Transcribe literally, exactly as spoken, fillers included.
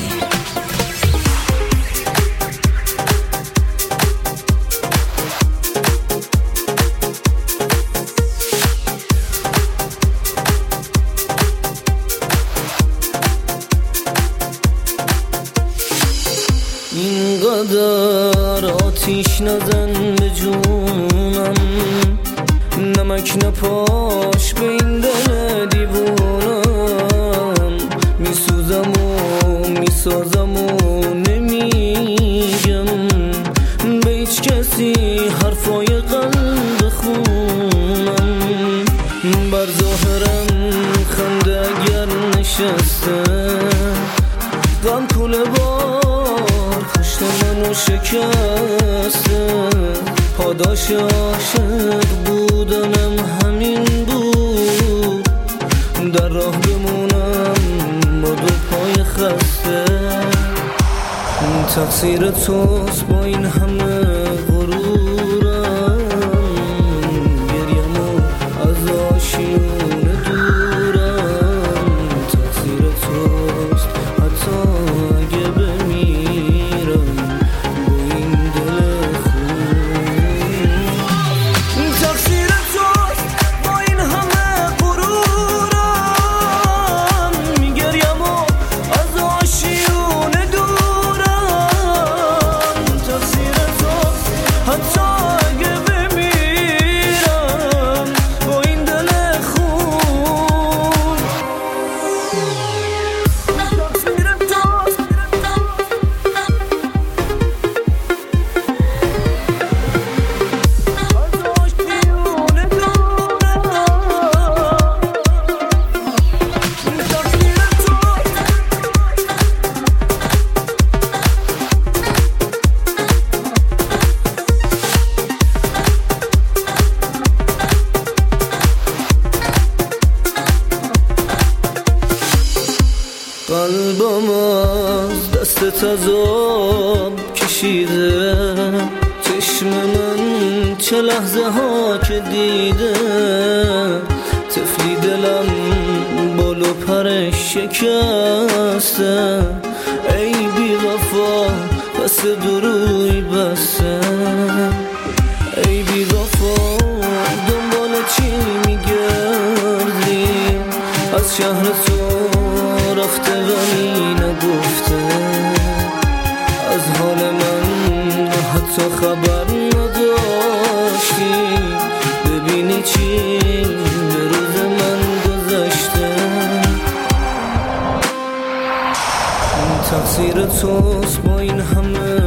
اینقدر آتیش نزن به جونم، نمک نپاش به این دل دیوونم. میسوزم و میسازم و نمیگم به هیچ کسی حرفای قلب خونم. بر ظاهرم خنده اگر نشسته، غم کوله بار پشت منو شکسته. پاداش عاشق بودنم همین بود، در راه بمونم با دو پای خسته. تقصیر توست با این همه غرورم، گریم و از آشیونه دورم. تقصیر توست حتی اگه بمیرم با این دل خون. تقصیر توست با این همه غرورم، گریم و از آشیونه دورم. تقصیر توست حتی اگه بمیرم با این دل خون. تقصیر توست از آشیونه دورم. تقصیر توست قلبم از دستت عذاب کشیده، چشم من چه لحظه ها که دیده. طفلی دلم بال و پرش شکسته، ای بی وفا پس دروی بسته. ای بی وفا دنبال چی میگردی؟ از شهر تو رفته غمی نگفته، از حال من حتی خبر نداشتی. ببینی چی به روز من گذشته. تقصیر توست با این همه